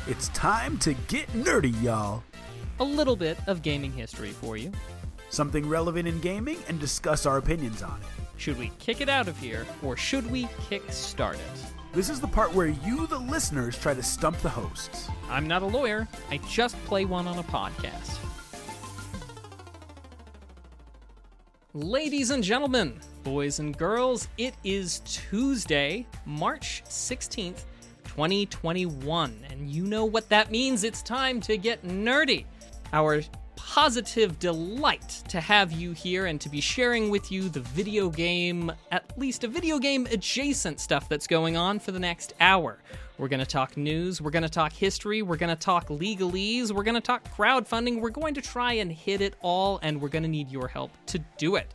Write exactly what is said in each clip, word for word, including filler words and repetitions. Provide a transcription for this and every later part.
It's time to get nerdy, y'all. A little bit of gaming history for you. Something relevant in gaming and discuss our opinions on it. Should we kick it out of here, or should we kick start it? This is the part where you, the listeners, try to stump the hosts. I'm not a lawyer. I just play one on a podcast. Ladies and gentlemen, boys and girls, it is Tuesday, March sixteenth, twenty twenty-one, and you know what that means. It's time to get nerdy. Our positive delight to have you here and to be sharing with you the video game, at least a video game adjacent stuff that's going on for the next hour. We're going to talk news, we're going to talk history, we're going to talk legalese, we're going to talk crowdfunding, we're going to try and hit it all, and we're going to need your help to do it.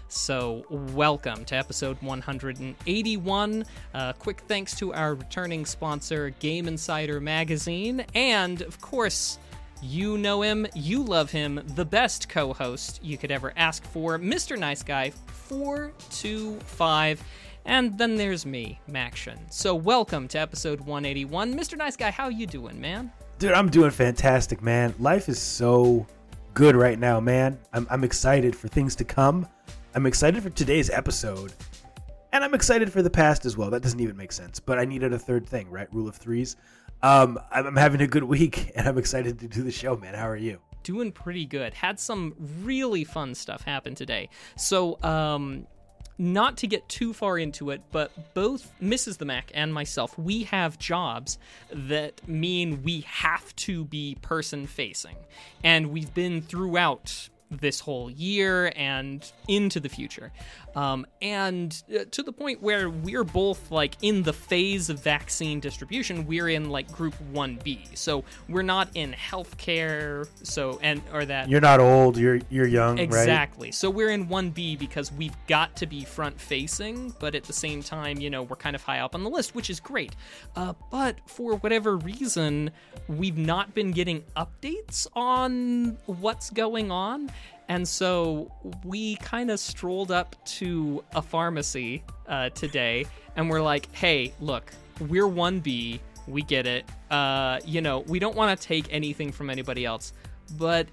So welcome to episode one hundred eighty-one. Uh, quick thanks to our returning sponsor, Game Insider Magazine, and of course, you know him, you love him, the best co-host you could ever ask for, Mister Nice Guy four two five. And then there's me, Maction. So welcome to episode one eighty-one. Mister Nice Guy, how you doing, man? Dude, I'm doing fantastic, man. Life is so good right now, man. I'm, I'm excited for things to come. I'm excited for today's episode. And I'm excited for the past as well. That doesn't even make sense. But I needed a third thing, right? Rule of threes. Um, I'm having a good week, and I'm excited to do the show, man. How are you? Doing pretty good. Had some really fun stuff happen today. So, um, not to get too far into it, but both Missus the Mac and myself, we have jobs that mean we have to be person-facing. And we've been throughout this whole year and into the future. Um, and uh, to the point where we're both like in the phase of vaccine distribution, we're in like group one B. So we're not in healthcare. So, and, or that. You're not old, you're, you're young, exactly. Right? So we're in one B because we've got to be front facing, but at the same time, you know, we're kind of high up on the list, which is great. Uh, but for whatever reason, we've not been getting updates on what's going on. And so we kind of strolled up to a pharmacy uh, today, and we're like, hey, look, we're one B, we get it. Uh, you know, we don't want to take anything from anybody else, but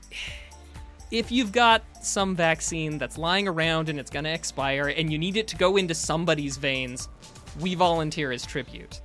if you've got some vaccine that's lying around and it's going to expire and you need it to go into somebody's veins, we volunteer as tribute.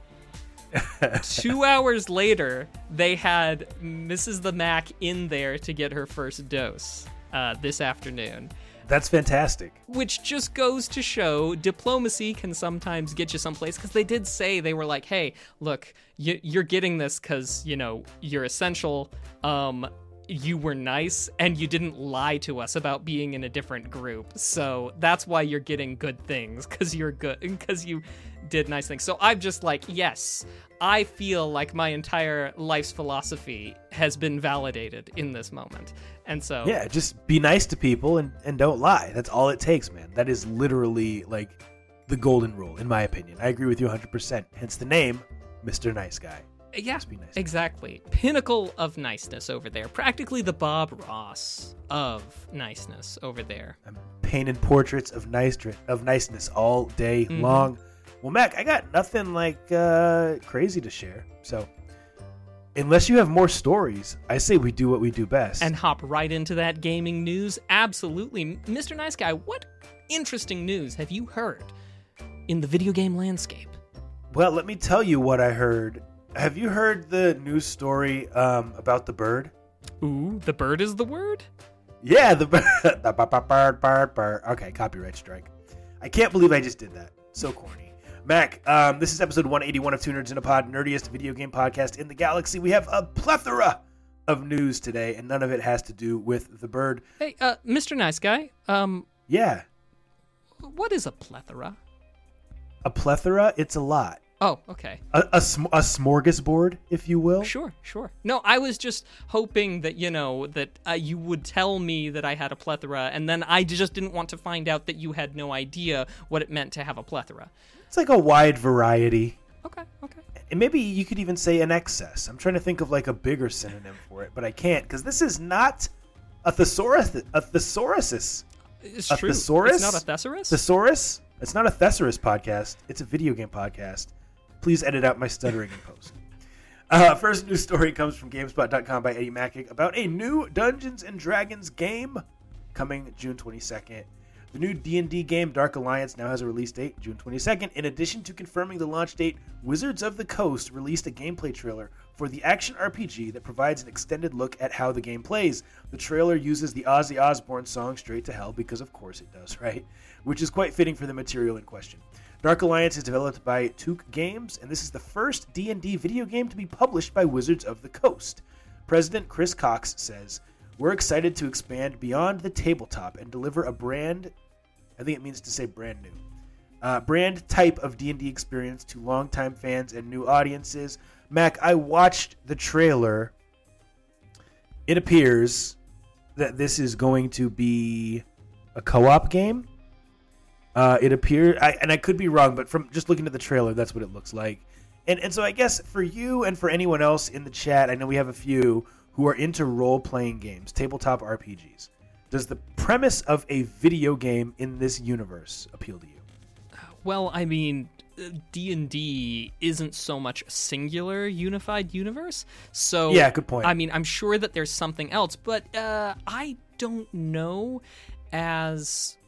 Two hours later, they had Missus the Mac in there to get her first dose. Uh, this afternoon. That's fantastic. Which just goes to show diplomacy can sometimes get you someplace, because they did say, they were like, hey, look, you, you're getting this because, you know, you're essential, um, you were nice, and you didn't lie to us about being in a different group. So that's why you're getting good things, because you're good, because you did nice things. So I'm just like, yes, I feel like my entire life's philosophy has been validated in this moment. And so yeah, just be nice to people and, and don't lie. That's all it takes, man. That is literally like the golden rule, in my opinion. I agree with you one hundred percent. Hence the name, Mister Nice Guy. Yeah, just be nice. Exactly. Pinnacle of niceness over there. Practically the Bob Ross of niceness over there. I'm painting portraits of nice of niceness all day mm-hmm. long. Well, Mac, I got nothing like uh, crazy to share. So unless you have more stories, I say we do what we do best. And hop right into that gaming news. Absolutely. Mister Nice Guy, what interesting news have you heard in the video game landscape? Well, let me tell you what I heard. Have you heard the news story um, about the bird? Ooh, the bird is the word? Yeah, the bird. the bird, bird, bird. Okay, copyright strike. I can't believe I just did that. So corny. Mac, um, this is episode one eighty-one of Two Nerds in a Pod, nerdiest video game podcast in the galaxy. We have a plethora of news today, and none of it has to do with the bird. Hey, uh, Mister Nice Guy, um... Yeah. What is a plethora? A plethora? It's a lot. Oh, okay. A, a, sm- a smorgasbord, if you will. Sure, sure. No, I was just hoping that, you know, that uh, you would tell me that I had a plethora, and then I just didn't want to find out that you had no idea what it meant to have a plethora. It's like a wide variety. Okay, okay. And maybe you could even say an excess. I'm trying to think of like a bigger synonym for it, but I can't, because this is not a thesaurus. A thesaurus. It's a true. Thesaurus? It's not a thesaurus? Thesaurus? It's not a thesaurus podcast. It's a video game podcast. Please edit out my stuttering in post. Uh, first news story comes from GameSpot dot com by Eddie Macic about a new Dungeons and Dragons game coming June twenty-second. The new D and D game, Dark Alliance, now has a release date, June twenty-second. In addition to confirming the launch date, Wizards of the Coast released a gameplay trailer for the action R P G that provides an extended look at how the game plays. The trailer uses the Ozzy Osbourne song Straight to Hell, because of course it does, right? Which is quite fitting for the material in question. Dark Alliance is developed by Took Games, and this is the first D and D video game to be published by Wizards of the Coast. President Chris Cox says, "We're excited to expand beyond the tabletop and deliver a brand," I think it means to say brand new, uh, brand type of D and D experience to longtime fans and new audiences. Mac, I watched the trailer. It appears that this is going to be a co-op game. Uh, it appears, I, and I could be wrong, but from just looking at the trailer, that's what it looks like. And and so I guess for you and for anyone else in the chat, I know we have a few who are into role-playing games, tabletop R P Gs. Does the premise of a video game in this universe appeal to you? Well, I mean, D and D isn't so much a singular unified universe. So yeah, good point. I mean, I'm sure that there's something else, but uh, I don't know as...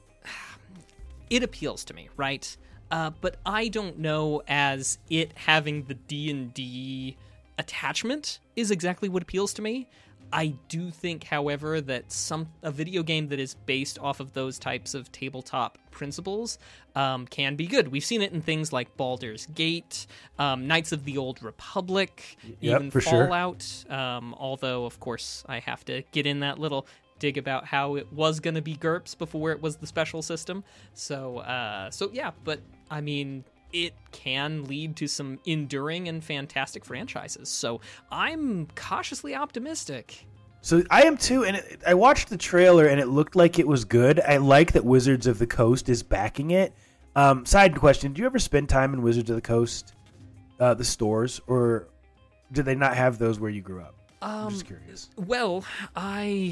It appeals to me, right? Uh, but I don't know as it having the D and D attachment is exactly what appeals to me. I do think, however, that some a video game that is based off of those types of tabletop principles um, can be good. We've seen it in things like Baldur's Gate, um, Knights of the Old Republic, yep, even for Fallout. Sure. Um, although, of course, I have to get in that little dig about how it was going to be GURPS before it was the special system. So, uh, so yeah, but I mean, it can lead to some enduring and fantastic franchises. So I'm cautiously optimistic. So I am too, and it, I watched the trailer and it looked like it was good. I like that Wizards of the Coast is backing it. Um, side question, do you ever spend time in Wizards of the Coast, uh, the stores, or did they not have those where you grew up? Um, I'm just curious. Well, I...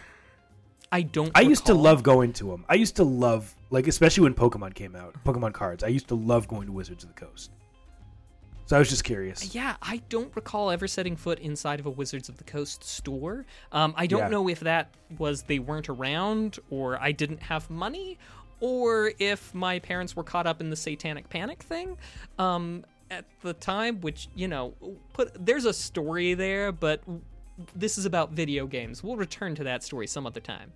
I don't I recall. used to love going to them. I used to love, like, especially when Pokemon came out, Pokemon cards. I used to love going to Wizards of the Coast. So I was just curious. Yeah, I don't recall ever setting foot inside of a Wizards of the Coast store. Um, I don't Yeah. know if that was they weren't around, or I didn't have money, or if my parents were caught up in the Satanic Panic thing um, at the time, which, you know, put there's a story there, but this is about video games. We'll return to that story some other time.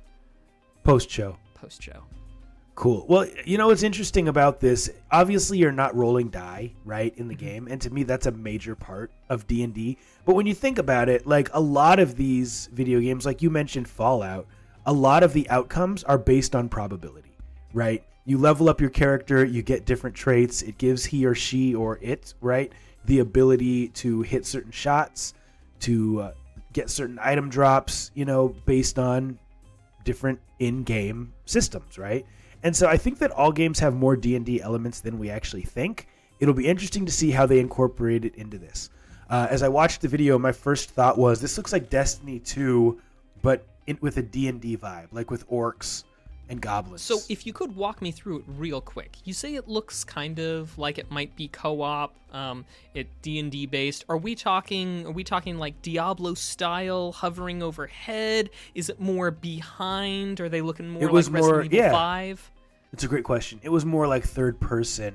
Post-show. Post-show. Cool. Well, you know what's interesting about this? Obviously, you're not rolling die, right, in the game, and to me, that's a major part of D and D. But when you think about it, like, a lot of these video games, like you mentioned Fallout, a lot of the outcomes are based on probability, right? You level up your character, you get different traits, it gives he or she or it, right, the ability to hit certain shots, to uh, get certain item drops, you know, based on different in-game systems, right? And so I think that all games have more D and D elements than we actually think. It'll be interesting to see how they incorporate it into this. Uh, as I watched the video, my first thought was, this looks like Destiny two, but in, with a D and D vibe, like with orcs and goblins. So if you could walk me through it real quick. You say it looks kind of like it might be co-op, um, it D and D based. Are we talking are we talking like Diablo style, hovering overhead? Is it more behind? Are they looking more it was like more, Resident Evil yeah. five? It's a great question. It was more like third person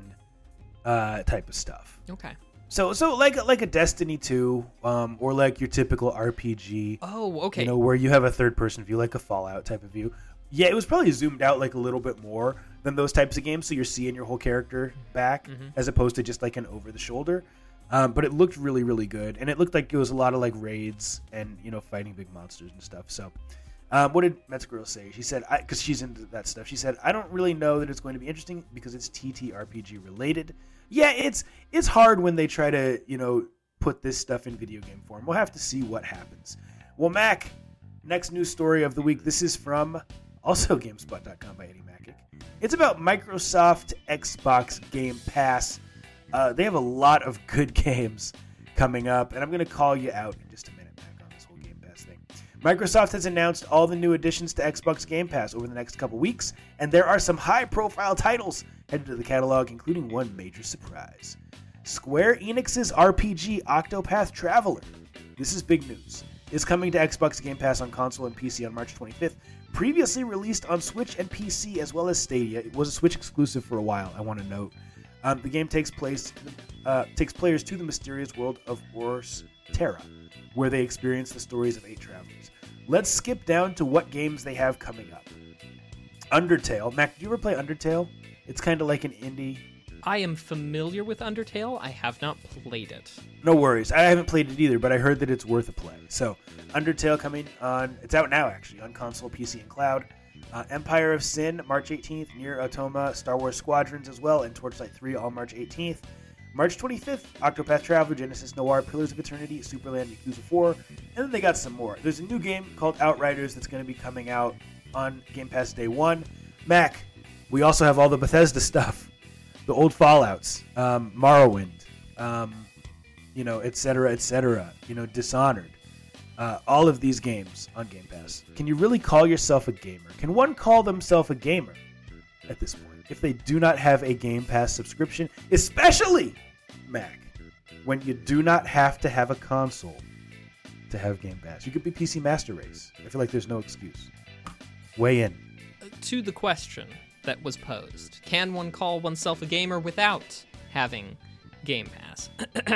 uh, type of stuff. Okay. So so like like a Destiny two, um, or like your typical R P G. Oh, okay. You know, where you have a third person view, like a Fallout type of view. Yeah, it was probably zoomed out like a little bit more than those types of games, so you're seeing your whole character back, mm-hmm. as opposed to just like an over the shoulder. Um, but it looked really, really good, and it looked like it was a lot of like raids and, you know, fighting big monsters and stuff. So, um, what did Metzgirl say? She said, because she's into that stuff. She said, "I don't really know that it's going to be interesting because it's T T R P G related." Yeah, it's it's hard when they try to, you know, put this stuff in video game form. We'll have to see what happens. Well, Mac, next news story of the week. This is from also GameSpot dot com by Eddie Macic. It's about Microsoft Xbox Game Pass. Uh, they have a lot of good games coming up, and I'm going to call you out in just a minute, Mac, on this whole Game Pass thing. Microsoft has announced all the new additions to Xbox Game Pass over the next couple weeks, and there are some high-profile titles headed to the catalog, including one major surprise. Square Enix's R P G Octopath Traveler, this is big news, is coming to Xbox Game Pass on console and P C on March twenty-fifth. Previously released on Switch and P C as well as Stadia. It was a Switch exclusive for a while, I want to note. Um, the game takes place uh, takes players to the mysterious world of Oros Terra, where they experience the stories of eight travelers. Let's skip down to what games they have coming up. Undertale. Mac, do you ever play Undertale? It's kind of like an indie. I am familiar with Undertale. I have not played it. No worries. I haven't played it either, but I heard that it's worth a play. So, Undertale coming on, it's out now actually, on console, P C, and cloud. Uh, Empire of Sin, March eighteenth. Nier Automata, Star Wars Squadrons as well, and Torchlight three, all March eighteenth. March twenty-fifth, Octopath Traveler, Genesis Noir, Pillars of Eternity, Superland, Yakuza four, and then they got some more. There's a new game called Outriders that's going to be coming out on Game Pass day one. Mac, we also have all the Bethesda stuff. The old Fallouts, um, Morrowind, um, you know, et cetera, et cetera, you know, Dishonored. Uh, all of these games on Game Pass. Can you really call yourself a gamer? Can one call themselves a gamer at this point if they do not have a Game Pass subscription? Especially, Mac, when you do not have to have a console to have Game Pass. You could be P C Master Race. I feel like there's no excuse. Weigh in. To the question that was posed, can one call oneself a gamer without having Game Pass?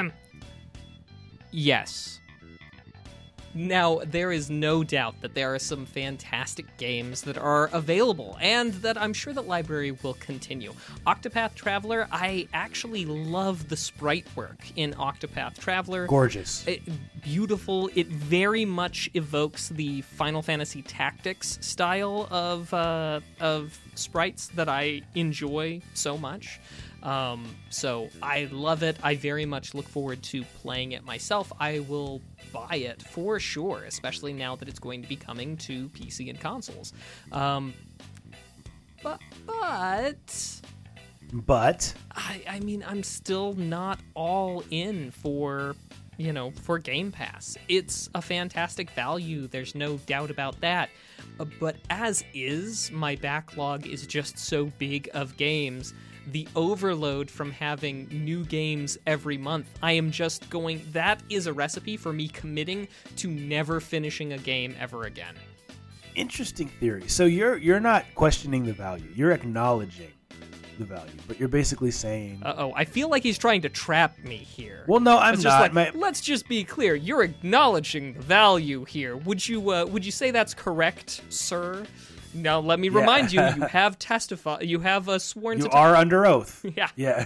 Yes. Now, there is no doubt that there are some fantastic games that are available, and that I'm sure that library will continue. Octopath Traveler, I actually love the sprite work in Octopath Traveler. Gorgeous. It, beautiful. It very much evokes the Final Fantasy Tactics style of uh, of sprites that I enjoy so much. Um, so I love it. I very much look forward to playing it myself. I will buy it for sure, especially now that it's going to be coming to P C and consoles. Um, but, but, but, I, I mean, I'm still not all in for, you know, for Game Pass. It's a fantastic value. There's no doubt about that. Uh, but as is, my backlog is just so big of games. The overload from having new games every month, I am just going, that is a recipe for me committing to never finishing a game ever again. Interesting theory. So you're you're not questioning the value. You're acknowledging the value, but you're basically saying... Uh-oh, I feel like he's trying to trap me here. Well, no, I'm it's not. Just like, My... Let's just be clear. You're acknowledging the value here. Would you uh, would you say that's correct, sir? Now, let me remind yeah. you, you have testified, you have uh, sworn you to... You are t- under oath. Yeah. Yeah.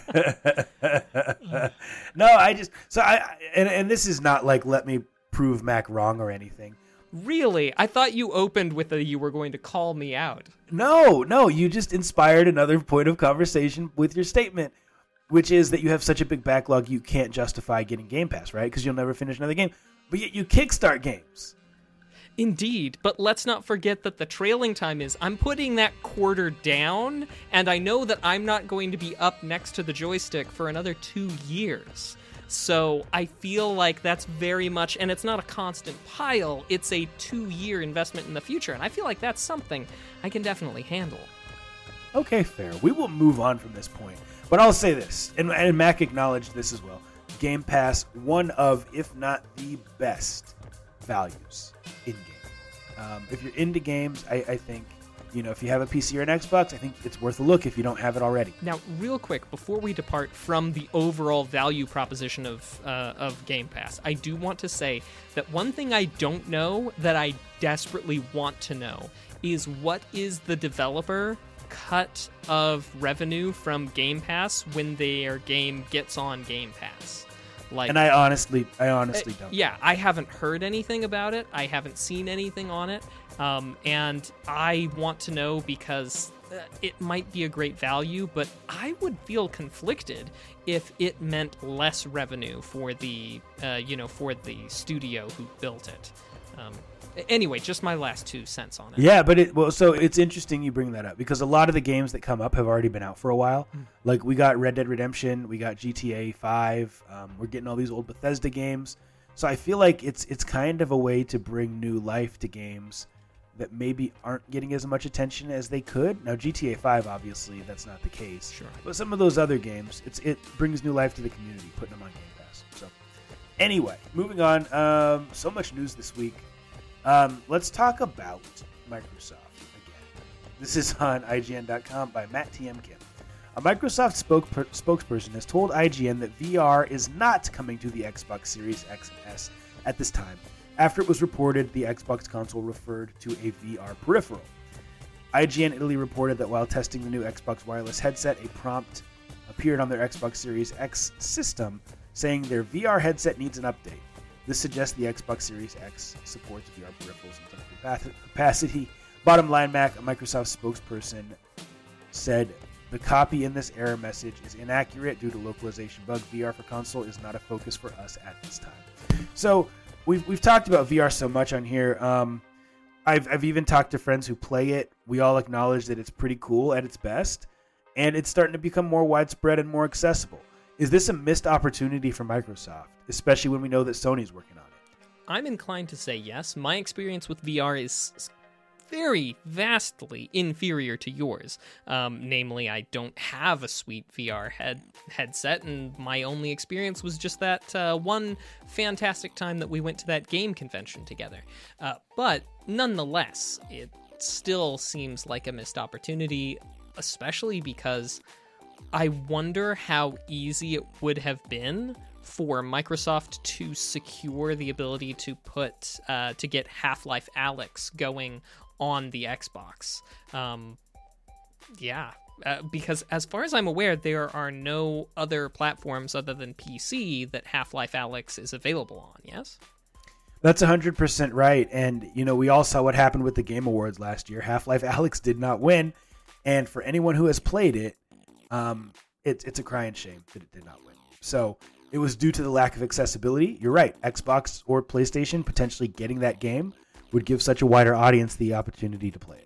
No, I just... So I... And, and this is not like, let me prove Mac wrong or anything. Really? I thought you opened with the you were going to call me out. No, no, you just inspired another point of conversation with your statement, which is that you have such a big backlog you can't justify getting Game Pass, right? Because you'll never finish another game. But yet you kickstart games. Indeed, but let's not forget that the trailing time is I'm putting that quarter down, and I know that I'm not going to be up next to the joystick for another two years. So I feel like that's very much, and it's not a constant pile, it's a two-year investment in the future, and I feel like that's something I can definitely handle. Okay, fair. We will move on from this point. But I'll say this, and, and Mac acknowledged this as well. Game Pass, one of, if not the best values in-game. Um, if you're into games, I, I think, you know, if you have a P C or an Xbox, I think it's worth a look if you don't have it already. Now, real quick, before we depart from the overall value proposition of uh, of Game Pass, I do want to say that one thing I don't know that I desperately want to know is what is the developer cut of revenue from Game Pass when their game gets on Game Pass. Like, and I honestly, I honestly don't. Yeah, I haven't heard anything about it. I haven't seen anything on it. Um, and I want to know because uh, it might be a great value, but I would feel conflicted if it meant less revenue for the, uh, you know, for the studio who built it. Um, anyway, just my last two cents on it. Yeah, but it well, so it's interesting you bring that up because a lot of the games that come up have already been out for a while. Mm. Like we got Red Dead Redemption, we got G T A five, um, we're getting all these old Bethesda games. So I feel like it's it's kind of a way to bring new life to games that maybe aren't getting as much attention as they could. Now, G T A five, obviously, that's not the case. Sure. But some of those other games, it's it brings new life to the community, putting them on Game Pass. So, anyway, moving on. Um, so much news this week. Um, let's talk about Microsoft again. This is on I G N dot com by Matt T M Kim. A Microsoft spoke, spokesperson has told I G N that V R is not coming to the Xbox Series X and S at this time, after it was reported the Xbox console referred to a V R peripheral. I G N Italy reported that while testing the new Xbox wireless headset, a prompt appeared on their Xbox Series X system saying their V R headset needs an update. This suggests the Xbox Series X supports V R peripherals in some capacity. Bottom line, Mac, a Microsoft spokesperson, said the copy in this error message is inaccurate due to localization bug. V R for console is not a focus for us at this time. So we've we've talked about V R so much on here. Um, I've I've even talked to friends who play it. We all acknowledge that it's pretty cool at its best, and it's starting to become more widespread and more accessible. Is this a missed opportunity for Microsoft, especially when we know that Sony's working on it? I'm inclined to say yes. My experience with V R is very vastly inferior to yours. Um, namely, I don't have a sweet V R head headset, and my only experience was just that uh, one fantastic time that we went to that game convention together. Uh, but nonetheless, it still seems like a missed opportunity, especially because I wonder how easy it would have been for Microsoft to secure the ability to put uh, to get Half-Life Alyx going on the Xbox. Um, yeah, uh, because as far as I'm aware, there are no other platforms other than P C that Half-Life Alyx is available on, yes? That's one hundred percent right. And, you know, we all saw what happened with the Game Awards last year. Half-Life Alyx did not win. And for anyone who has played it, um, it, it's a crying shame that it did not win. So it was due to the lack of accessibility. You're right. Xbox or PlayStation potentially getting that game would give such a wider audience the opportunity to play it.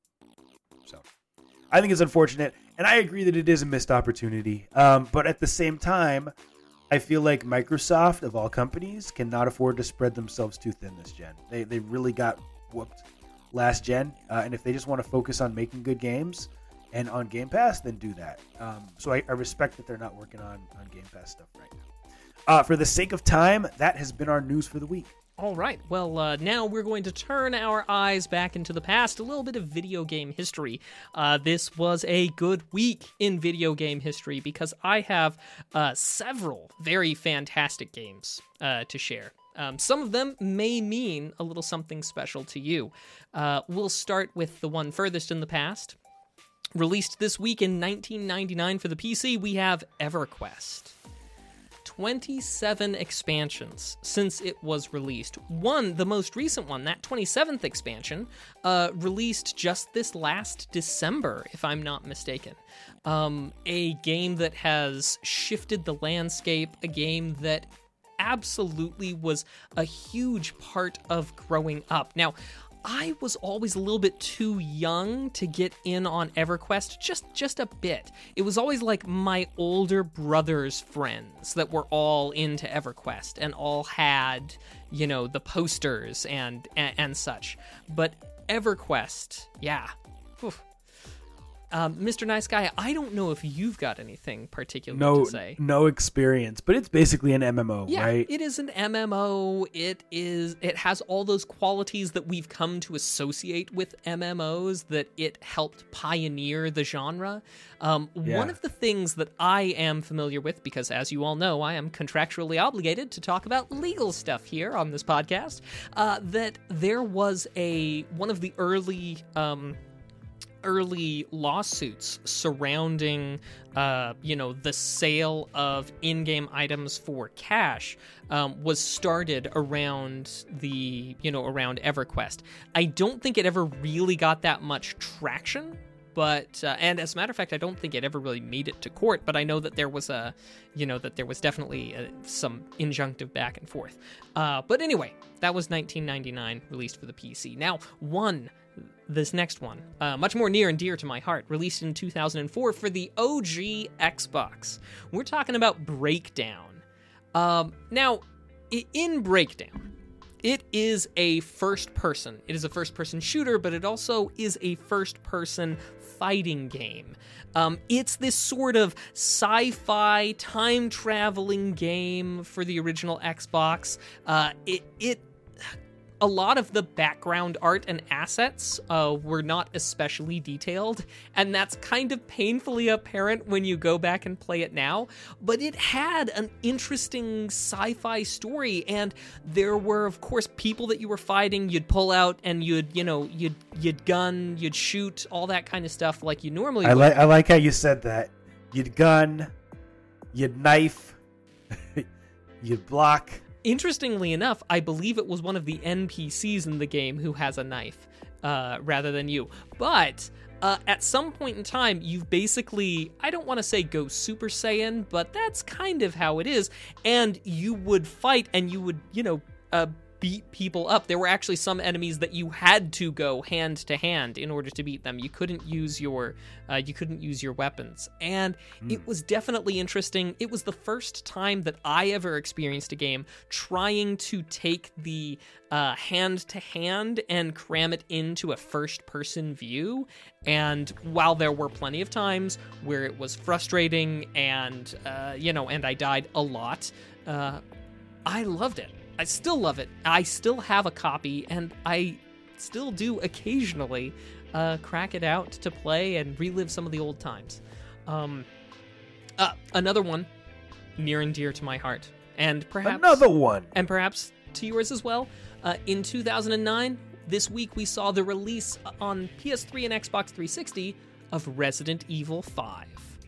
So I think it's unfortunate. And I agree that it is a missed opportunity. Um, but at the same time, I feel like Microsoft, of all companies, cannot afford to spread themselves too thin this gen. They they really got whooped last gen. Uh, and if they just want to focus on making good games and on Game Pass, then do that. Um, so I, I respect that they're not working on, on Game Pass stuff right now. Uh, for the sake of time, that has been our news for the week. All right. Well, uh, now we're going to turn our eyes back into the past, a little bit of video game history. Uh, this was a good week in video game history because I have uh, several very fantastic games uh, to share. Um, some of them may mean a little something special to you. Uh, we'll start with the one furthest in the past. Released this week in nineteen ninety-nine for the P C, we have EverQuest. twenty-seven expansions since it was released. One, the most recent one, that twenty-seventh expansion, uh, released just this last December, if I'm not mistaken. Um, a game that has shifted the landscape, a game that absolutely was a huge part of growing up. Now, I was always a little bit too young to get in on EverQuest, just just a bit. It was always like my older brother's friends that were all into EverQuest and all had, you know, the posters and and, and such. But EverQuest, yeah. Oof. Um, Mister Nice Guy, I don't know if you've got anything particular no, to say. No experience, but it's basically an M M O, yeah, right? It is an M M O. It is. It has all those qualities that we've come to associate with M M Os that it helped pioneer the genre. Um, Yeah. One of the things that I am familiar with, because as you all know, I am contractually obligated to talk about legal stuff here on this podcast, uh, that there was a one of the early... Um, early lawsuits surrounding, uh, you know, the sale of in-game items for cash um, was started around the, you know, around EverQuest. I don't think it ever really got that much traction, but, uh, and as a matter of fact, I don't think it ever really made it to court, but I know that there was a, you know, that there was definitely uh some injunctive back and forth. Uh, but anyway, that was nineteen ninety-nine, released for the P C. Now, one... This next one, uh, much more near and dear to my heart, released in two thousand four for the O G Xbox. We're talking about Breakdown. Um, now, in Breakdown, It is a first person. It is a first person shooter, but it also is a first person fighting game. Um, it's this sort of sci-fi time traveling game for the original Xbox. Uh, it it. A lot of the background art and assets uh, were not especially detailed, and that's kind of painfully apparent when you go back and play it now. But it had an interesting sci-fi story, and there were, of course, people that you were fighting. You'd pull out, and you'd, you know, you'd you'd gun, you'd shoot, all that kind of stuff like you normally I would. like I like how you said that. You'd gun, you'd knife, you'd block. Interestingly enough, I believe it was one of the N P Cs in the game who has a knife, uh, rather than you. But uh, at some point in time, you've basically, I don't want to say go Super Saiyan, but that's kind of how it is. And you would fight and you would, you know, uh, beat people up. There were actually some enemies that you had to go hand to hand in order to beat them. You couldn't use your uh, you couldn't use your weapons, and mm. it was definitely interesting. It was the first time that I ever experienced a game trying to take the uh, hand to hand and cram it into a first person view. And while there were plenty of times where it was frustrating and uh, you know, and I died a lot, uh, I loved it. I still love it. I still have a copy, and I still do occasionally uh, crack it out to play and relive some of the old times. Um, uh, another one near and dear to my heart, and perhaps another one, and perhaps to yours as well. Uh, in two thousand nine, this week we saw the release on P S three and Xbox three sixty of Resident Evil five.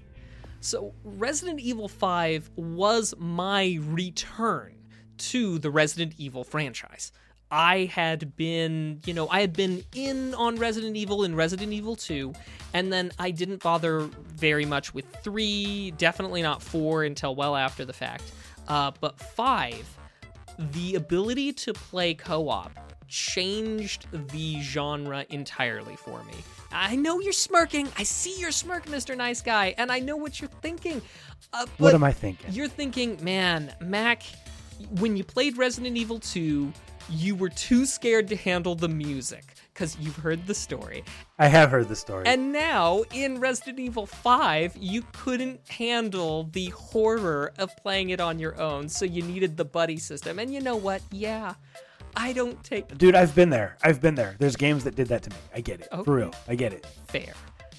So Resident Evil five was my return to the Resident Evil franchise. I had been, you know, I had been in on Resident Evil in Resident Evil two, and then I didn't bother very much with three, definitely not four until well after the fact. Uh, but five, the ability to play co-op changed the genre entirely for me. I know you're smirking. I see your smirk, Mister Nice Guy, and I know what you're thinking. Uh, but what am I thinking? You're thinking, man, Mac, when you played Resident Evil two, you were too scared to handle the music because you've heard the story. I have heard the story. And now in Resident Evil five, you couldn't handle the horror of playing it on your own, so you needed the buddy system. And you know what? Yeah, I don't take... Dude, I've been there. I've been there. There's games that did that to me. I get it. Okay. For real. I get it. Fair.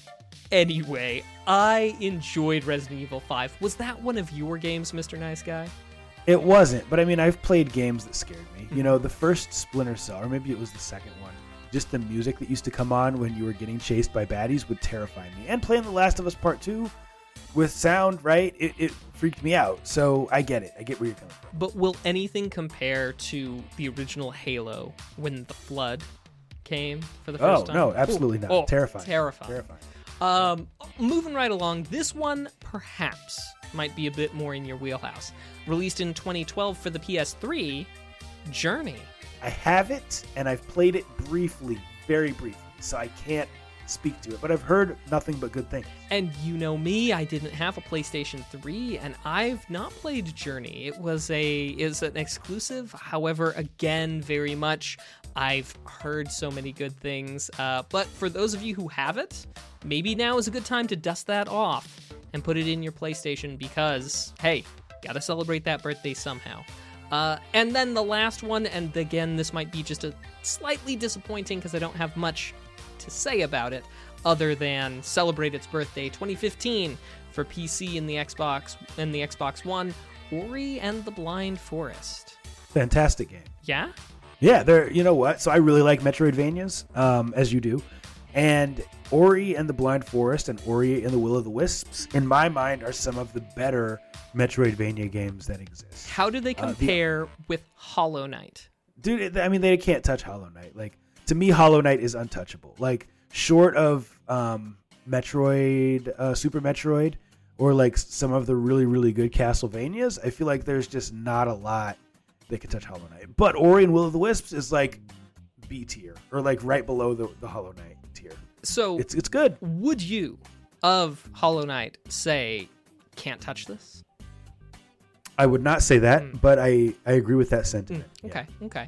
Anyway, I enjoyed Resident Evil five. Was that one of your games, Mister Nice Guy? It wasn't, but I mean, I've played games that scared me. You know, the first Splinter Cell, or maybe it was the second one, just the music that used to come on when you were getting chased by baddies would terrify me. And playing The Last of Us Part two with sound, right, it, it freaked me out. So I get it. I get where you're coming from. But will anything compare to the original Halo when the flood came for the first oh, time? Oh, no, absolutely Ooh. not. Oh, terrifying. Terrifying. Terrifying. Um, moving right along, this one perhaps might be a bit more in your wheelhouse. Released in twenty twelve for the P S three, Journey. I have it, and I've played it briefly, very briefly, so I can't speak to it, but I've heard nothing but good things. And you know me, I didn't have a PlayStation three, and I've not played Journey. It was a is an exclusive, however, again, very much I've heard so many good things. Uh, but for those of you who have it, maybe now is a good time to dust that off and put it in your PlayStation because, hey, gotta celebrate that birthday somehow. Uh, and then the last one, and again, this might be just a slightly disappointing because I don't have much to say about it other than celebrate its birthday, twenty fifteen, for P C and the Xbox and the Xbox One, Ori and the Blind Forest. Fantastic game. Yeah? Yeah, they're, you know what? So I really like Metroidvanias, um, as you do. And Ori and the Blind Forest and Ori and the Will of the Wisps, in my mind, are some of the better Metroidvania games that exist. How do they compare uh, the, with Hollow Knight? Dude, I mean, they can't touch Hollow Knight. Like, to me, Hollow Knight is untouchable. Like, short of um, Metroid, uh, Super Metroid, or like some of the really, really good Castlevanias, I feel like there's just not a lot that can touch Hollow Knight. But Ori and Will of the Wisps is like B tier, or like right below the, the Hollow Knight tier. So it's it's good. Would you, of Hollow Knight, say can't touch this? I would not say that, mm. but I, I agree with that sentiment. Mm. Okay, yeah. okay.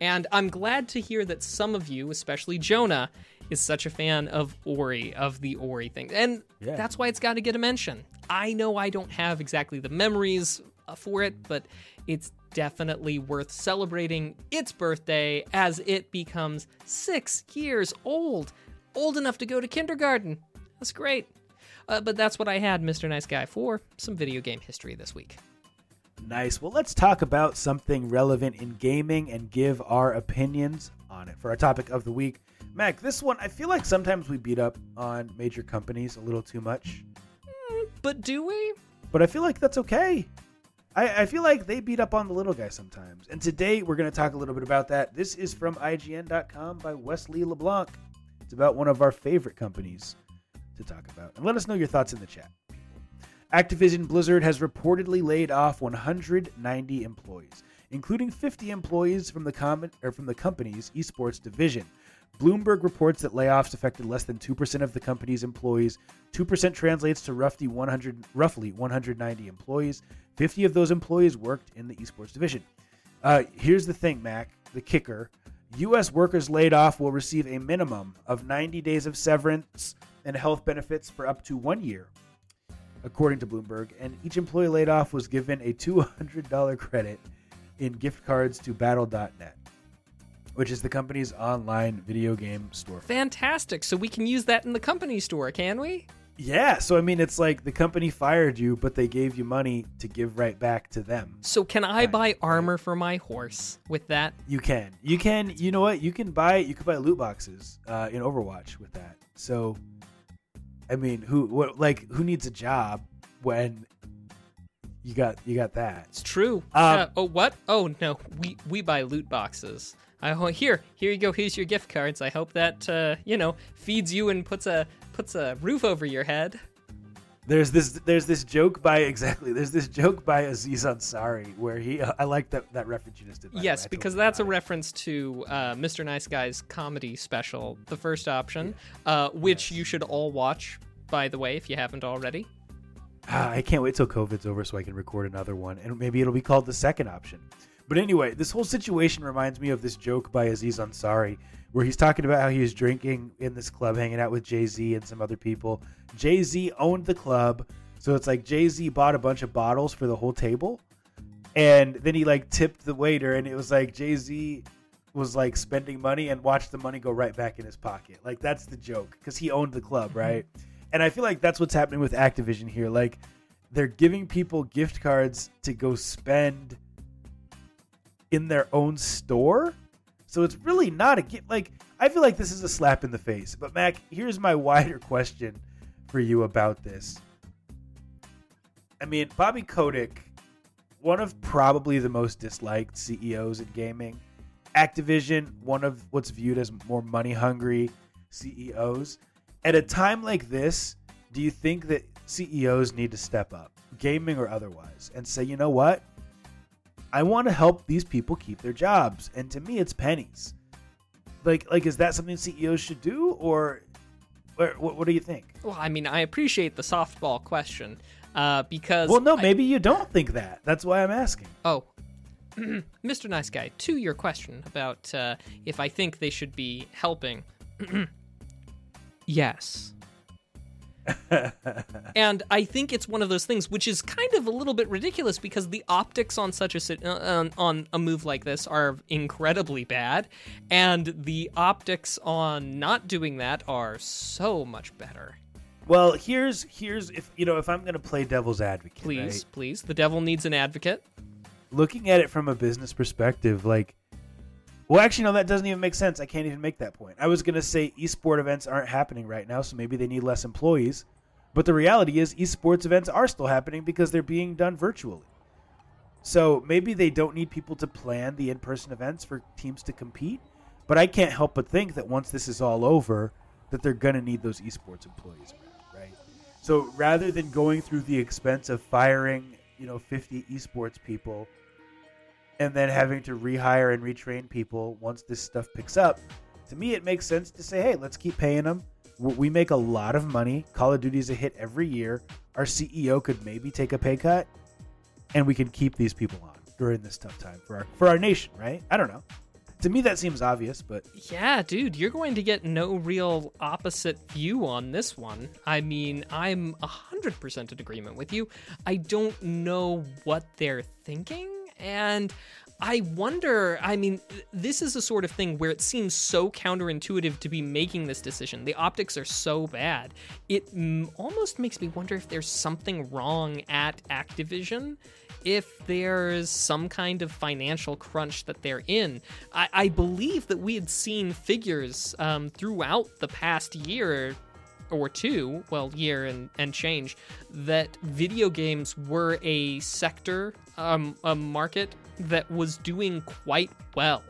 And I'm glad to hear that some of you, especially Jonah, is such a fan of Ori, of the Ori thing. And Yeah. that's why it's got to get a mention. I know I don't have exactly the memories for it, but it's definitely worth celebrating its birthday as it becomes six years old. Old enough to go to kindergarten. That's great. Uh, but that's what I had, Mister Nice Guy, for some video game history this week. Nice. Well, let's talk about something relevant in gaming and give our opinions on it. For our topic of the week, Mac, this one, I feel like sometimes we beat up on major companies a little too much. Mm, but do we? But I feel like that's okay. I, I feel like they beat up on the little guy sometimes. And today we're going to talk a little bit about that. This is from I G N dot com by Wesley LeBlanc. It's about one of our favorite companies to talk about. And let us know your thoughts in the chat. Activision Blizzard has reportedly laid off one hundred ninety employees, including fifty employees from the com- or from the company's esports division. Bloomberg reports that layoffs affected less than two percent of the company's employees. two percent translates to roughly one hundred, roughly one hundred ninety employees. fifty of those employees worked in the esports division. Uh, here's the thing, Mac, the kicker. U S workers laid off will receive a minimum of ninety days of severance and health benefits for up to one year, according to Bloomberg. And each employee laid off was given a two hundred dollars credit in gift cards to battle dot net, which is the company's online video game store. Fantastic. So we can use that in the company store, can we? Yeah, so I mean, it's like the company fired you, but they gave you money to give right back to them. So can I buy armor for my horse with that? You can. You can, you know what? You can buy, you can buy loot boxes uh, in Overwatch with that. So, I mean, who, what, like, who needs a job when you got, you got that? It's true. Um, uh, oh, what? Oh, no, we, we buy loot boxes. I ho- here, here you go. Here's your gift cards. I hope that, uh, you know, feeds you and puts a, puts a roof over your head. There's this there's this joke by exactly there's this joke by Aziz Ansari where he uh, I like that, that reference you just did. Yes, because that's a reference to uh, Mister Nice Guy's comedy special, the first option, yeah. uh, which yes. you should all watch, by the way, if you haven't already. Uh, I can't wait till COVID's over so I can record another one, and maybe it'll be called the second option. But anyway, this whole situation reminds me of this joke by Aziz Ansari where he's talking about how he was drinking in this club, hanging out with Jay-Z and some other people. Jay-Z owned the club, so it's like Jay-Z bought a bunch of bottles for the whole table, and then he like tipped the waiter, and it was like Jay-Z was like spending money and watched the money go right back in his pocket. Like, that's the joke, because he owned the club, right? And I feel like that's what's happening with Activision here. Like, they're giving people gift cards to go spend in their own store. So it's really not a gift. Like, I feel like this is a slap in the face. But Mac, here's my wider question for you about this. I mean, Bobby Kotick, one of probably the most disliked C E Os in gaming. Activision, one of what's viewed as more money-hungry C E Os. At a time like this, do you think that C E Os need to step up, gaming or otherwise, and say, you know what? I want to help these people keep their jobs. And to me, it's pennies. Like, like is that something C E Os should do? Or, or what, what do you think? Well, I mean, I appreciate the softball question uh, because... Well, no, I... maybe you don't think that. That's why I'm asking. Oh, Mister Nice Guy, to your question about uh, if I think they should be helping. Yes. And I think it's one of those things which is kind of a little bit ridiculous because the optics on such a uh, on a move like this are incredibly bad, and the optics on not doing that are so much better. Well, here's here's if you know if I'm going to play devil's advocate, please, right? please, the devil needs an advocate. Looking at it from a business perspective, like, well, actually, no, that doesn't even make sense. I can't even make that point. I was going to say esport events aren't happening right now, so maybe they need less employees. But the reality is esports events are still happening because they're being done virtually. So maybe they don't need people to plan the in-person events for teams to compete. But I can't help but think that once this is all over, that they're going to need those esports employees around, right? So rather than going through the expense of firing, you know, fifty esports people and then having to rehire and retrain people once this stuff picks up, to me it makes sense to say, hey, let's keep paying them. We make a lot of money. Call of Duty is a hit every year. Our C E O could maybe take a pay cut, and we can keep these people on during this tough time for our for our nation, right? I don't know. To me, that seems obvious, but Yeah, dude, you're going to get no real opposite view on this one. I mean, I'm one hundred percent in agreement with you. I don't know what they're thinking, and I wonder, I mean, th- this is a sort of thing where it seems so counterintuitive to be making this decision. The optics are so bad. It mm, almost makes me wonder if there's something wrong at Activision, if there's some kind of financial crunch that they're in. I, I believe that we had seen figures um, throughout the past year or two, well, year and, and change, that video games were a sector, um, a market that was doing quite well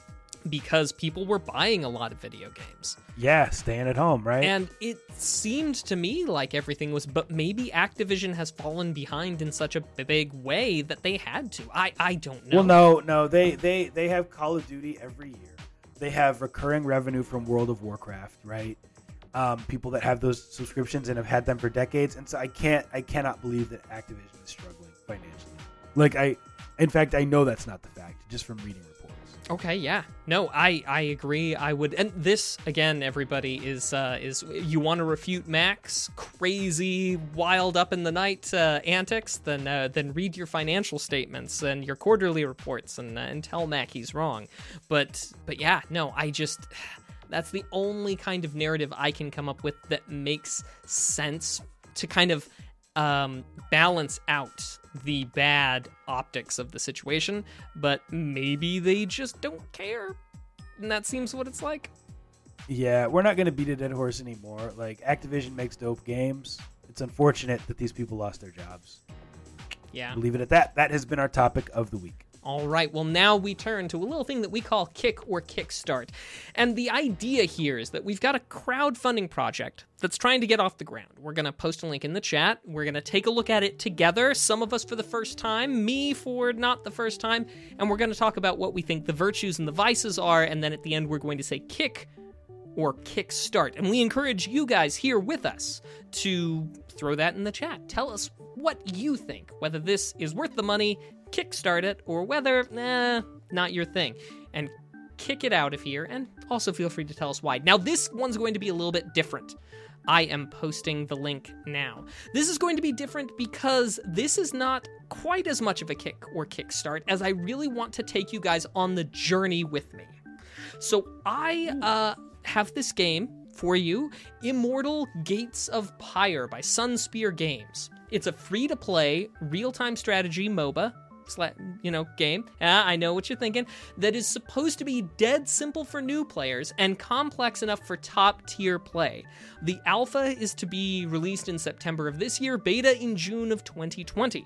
because people were buying a lot of video games. yeah, staying at home, right? And it seemed to me like everything was, but maybe Activision has fallen behind in such a big way that they had to. I, I don't know. Well, no, no, they, they, they have Call of Duty every year. They have recurring revenue from World of Warcraft, right? Um, people that have those subscriptions and have had them for decades, and so I can't, I cannot believe that Activision is struggling financially. Like I, in fact, I know that's not the fact just from reading reports. Okay, yeah. No, I, I agree. I would, and this again, everybody is uh, is you want to refute Mac's crazy, wild up in the night uh, antics? Then uh, then read your financial statements and your quarterly reports and uh, and tell Mac he's wrong. But but yeah, no, I just that's the only kind of narrative I can come up with that makes sense to kind of um, balance out the bad optics of the situation, but maybe they just don't care, and that seems what it's like. Yeah, we're not going to beat a dead horse anymore. Like, Activision makes dope games. It's unfortunate that these people lost their jobs. Yeah. We'll leave it at that. That has been our topic of the week. All right, well, now we turn to a little thing that we call Kick or Kickstart. And the idea here is that we've got a crowdfunding project that's trying to get off the ground. We're going to post a link in the chat. We're going to take a look at it together, some of us for the first time, me for not the first time, and we're going to talk about what we think the virtues and the vices are, and then at the end we're going to say kick or kickstart. And we encourage you guys here with us to throw that in the chat. Tell us what you think, whether this is worth the money, kickstart it, or whether, nah, not your thing. And kick it out of here, and also feel free to tell us why. Now, this one's going to be a little bit different. I am posting the link now. This is going to be different because this is not quite as much of a kick or kickstart as I really want to take you guys on the journey with me. So I uh, have this game for you, Immortal Gates of Pyre by Sunspear Games. It's a free-to-play, real-time strategy MOBA, you know, game. Yeah, I know what you're thinking. That is supposed to be dead simple for new players and complex enough for top-tier play. The alpha is to be released in September of this year, beta in June of twenty twenty.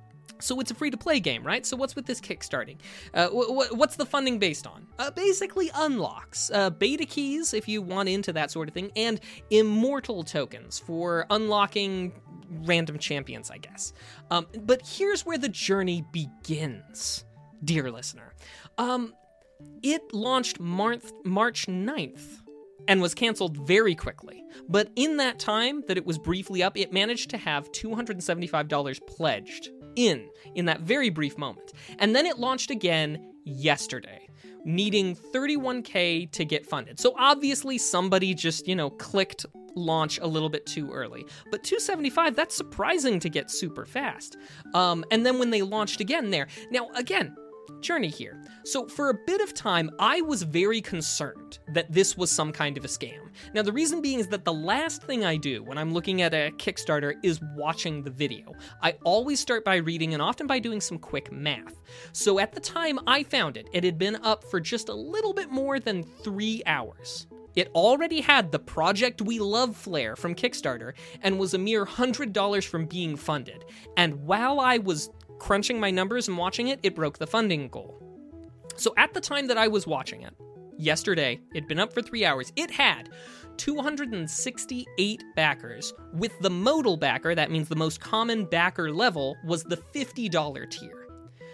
So it's a free-to-play game, right? So what's with this kickstarting? Uh, wh- wh- what's the funding based on? Uh, basically unlocks, uh, beta keys if you want into that sort of thing, and immortal tokens for unlocking random champions, I guess. Um, but here's where the journey begins, dear listener. Um, it launched Mar- March ninth and was canceled very quickly. But in that time that it was briefly up, it managed to have two hundred seventy-five dollars pledged in, in that very brief moment. And then it launched again yesterday, needing thirty-one thousand to get funded. So obviously somebody just, you know, clicked launch a little bit too early. But two hundred seventy-five, that's surprising to get super fast. Um, and then when they launched again there, now again, journey here. So for a bit of time, I was very concerned that this was some kind of a scam. Now the reason being is that the last thing I do when I'm looking at a Kickstarter is watching the video. I always start by reading and often by doing some quick math. So at the time I found it, it had been up for just a little bit more than three hours. It already had the Project We Love flair from Kickstarter and was a mere one hundred dollars from being funded. And while I was crunching my numbers and watching it, it broke the funding goal. So at the time that I was watching it, yesterday, it'd been up for three hours, it had two hundred sixty-eight backers, with the modal backer, that means the most common backer level, was the fifty dollars tier,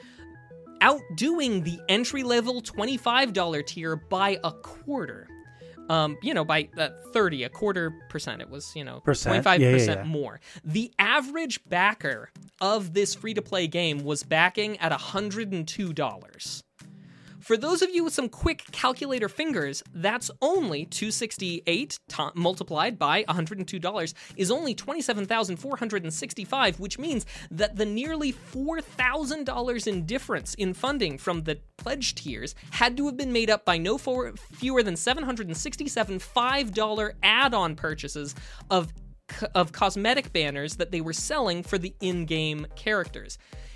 outdoing the entry-level twenty-five dollars tier by a quarter. Um, you know, by uh, thirty, a quarter percent. It was, you know, Percent? twenty-five percent yeah, yeah, yeah. more. The average backer of this free-to-play game was backing at one hundred two dollars. For those of you with some quick calculator fingers, that's only two hundred sixty-eight to- multiplied by one hundred two dollars is only twenty-seven thousand four hundred sixty-five, which means that the nearly four thousand dollars in difference in funding from the pledge tiers had to have been made up by no for- fewer than seven hundred sixty-seven five dollars add-on purchases of of cosmetic banners that they were selling for the in-game characters.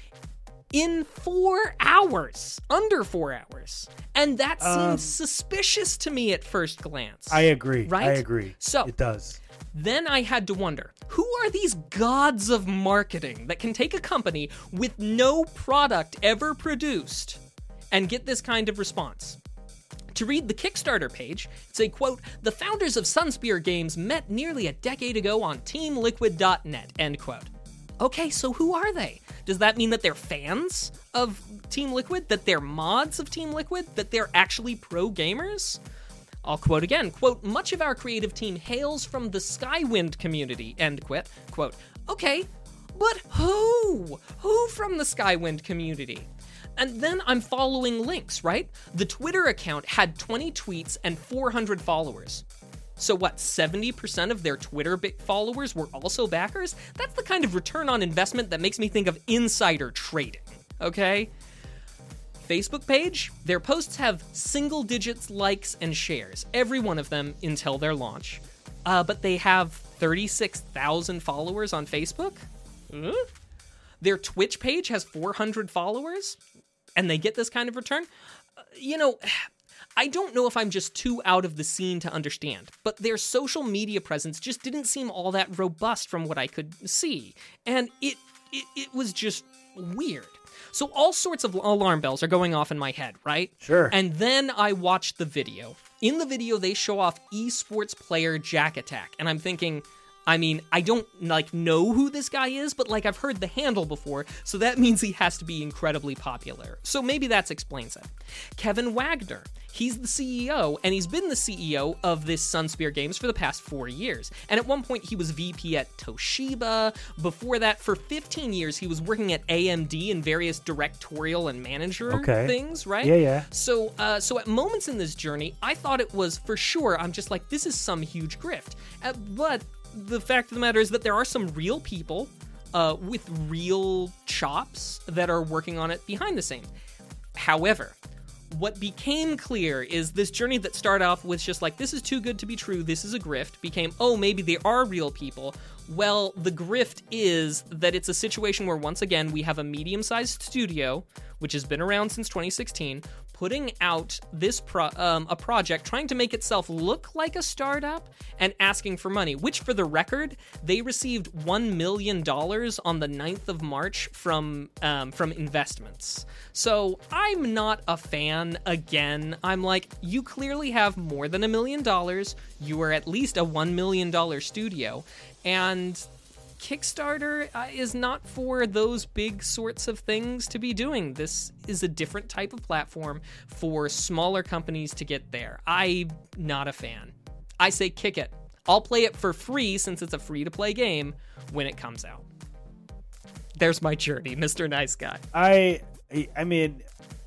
In four hours, under four hours. And that seems um, suspicious to me at first glance. I agree. Right? I agree. So it does. Then I had to wonder, who are these gods of marketing that can take a company with no product ever produced and get this kind of response? To read the Kickstarter page, it's a quote, "The founders of Sunspear Games met nearly a decade ago on Team Liquid dot net, end quote. Okay, so who are they? Does that mean that they're fans of Team Liquid? That they're mods of Team Liquid? That they're actually pro gamers? I'll quote again, quote, "Much of our creative team hails from the Skywind community," end quote. Quote, okay, but who? Who from the Skywind community? And then I'm following links, right? The Twitter account had twenty tweets and four hundred followers. So what, seventy percent of their Twitter followers were also backers? That's the kind of return on investment that makes me think of insider trading, okay? Facebook page, their posts have single digits likes and shares, every one of them until their launch. Uh, but they have thirty-six thousand followers on Facebook? Huh? Their Twitch page has four hundred followers? And they get this kind of return? Uh, you know, I don't know if I'm just too out of the scene to understand, but their social media presence just didn't seem all that robust from what I could see. And it it, it was just weird. So all sorts of alarm bells are going off in my head, right? Sure. And then I watched the video. In the video, they show off esports player Jack Attack, and I'm thinking, I mean, I don't, like, know who this guy is, but, like, I've heard the handle before, so that means he has to be incredibly popular. So maybe that explains it. Kevin Wagner, he's the C E O, and he's been the C E O of this Sunspear Games for the past four years. And at one point, he was V P at Toshiba. Before that, for fifteen years, he was working at A M D in various directorial and manager okay. things, right? Yeah, yeah. So, uh, so at moments in this journey, I thought it was, for sure, I'm just like, this is some huge grift. Uh, but the fact of the matter is that there are some real people uh, with real chops that are working on it behind the scenes. However, what became clear is this journey that started off with just like, this is too good to be true, this is a grift, became, oh, maybe they are real people. Well, the grift is that it's a situation where, once again, we have a medium-sized studio, which has been around since twenty sixteen, putting out this pro- um, a project trying to make itself look like a startup and asking for money, which, for the record, they received one million dollars on the ninth of March from um, from investments. So I'm not a fan. Again, I'm like, you clearly have more than a million dollars. You are at least a one million dollars studio. And Kickstarter uh, is not for those big sorts of things to be doing. This is a different type of platform for smaller companies to get there. I'm not a fan. I say kick it. I'll play it for free since it's a free-to-play game when it comes out. There's my journey, Mister Nice Guy. I, I mean,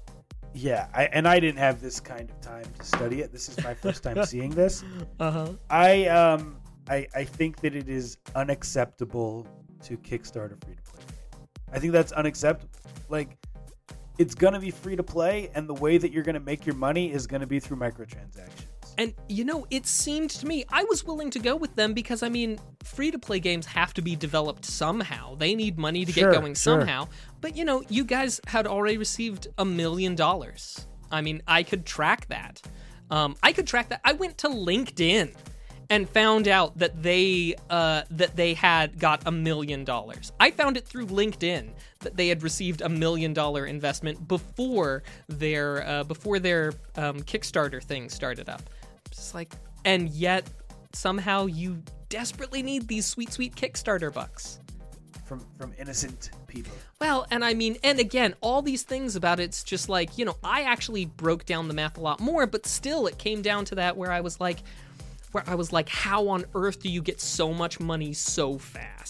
yeah, I, and I didn't have this kind of time to study it. This is my first time seeing this. Uh-huh. I, um... I, I think that it is unacceptable to kickstart a free-to-play game. I think that's unacceptable. Like, it's going to be free-to-play, and the way that you're going to make your money is going to be through microtransactions. And, you know, it seemed to me, I was willing to go with them because, I mean, free-to-play games have to be developed somehow. They need money to sure, get going sure. somehow. But, you know, you guys had already received a million dollars. I mean, I could track that. Um, I could track that. I went to LinkedIn and found out that they uh, that they had got a million dollars. I found it through LinkedIn that they had received a million dollar investment before their uh, before their um, Kickstarter thing started up. Just like, and yet somehow you desperately need these sweet, sweet Kickstarter bucks from from innocent people. Well, and I mean, and again, all these things about it's just like, you know, I actually broke down the math a lot more, but still, it came down to that where I was like. Where I was like, how on earth do you get so much money so fast?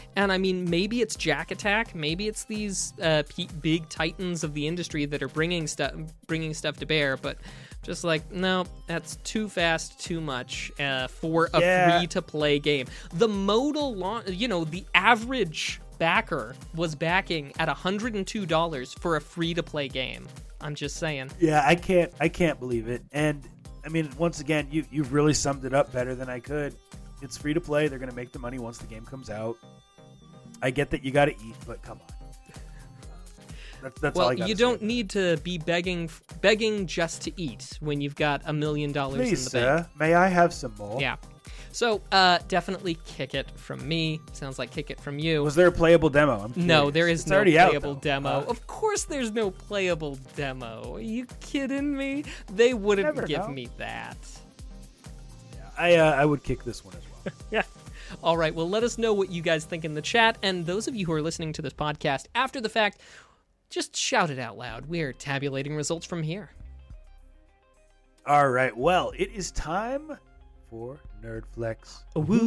And I mean, maybe it's Jack Attack, maybe it's these uh, p- big titans of the industry that are bringing stuff, bringing stuff to bear. But just like, no, that's too fast, too much uh, for a Yeah. free-to-play game. The modal, launch, you know, the average backer was backing at one hundred two dollars for a free-to-play game. I'm just saying. Yeah, I can't I can't believe it. And I mean, once again, you you've really summed it up better than I could. It's free to play. They're going to make the money once the game comes out. I get that you got to eat, but come on. That's, that's all I Well, gotta you say don't about it. need to be begging begging just to eat when you've got a million dollars in Please, the bank. sir, may I have some more? Yeah. So, uh, definitely kick it from me. Sounds like kick it from you. Was there a playable demo? I'm No, curious. there is It's no already out, playable though. demo. Uh, Of course there's no playable demo. Are you kidding me? They wouldn't Never give know. me that. I uh, I would kick this one as well. Yeah. All right, well, let us know what you guys think in the chat. And those of you who are listening to this podcast after the fact, just shout it out loud. We're tabulating results from here. All right. Well, it is time for Nerd Flex.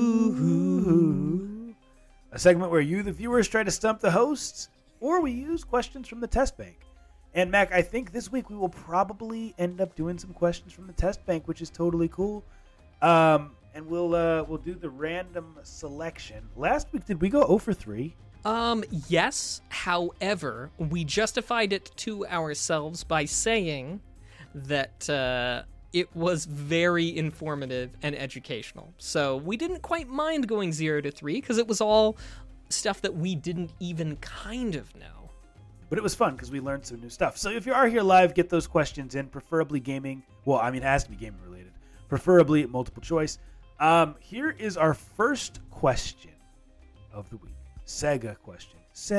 Woo-hoo. A segment where you, the viewers, try to stump the hosts, or we use questions from the test bank. And Mac, I think this week we will probably end up doing some questions from the test bank, which is totally cool. Um, and we'll uh, we'll do the random selection. Last week, did we go zero for three? Um, yes. However, we justified it to ourselves by saying that uh, it was very informative and educational. So we didn't quite mind going zero to three because it was all stuff that we didn't even kind of know. But it was fun because we learned some new stuff. So if you are here live, get those questions in, preferably gaming. Well, I mean, it has to be gaming related. Preferably multiple choice. Um, here is our first question of the week. Sega question.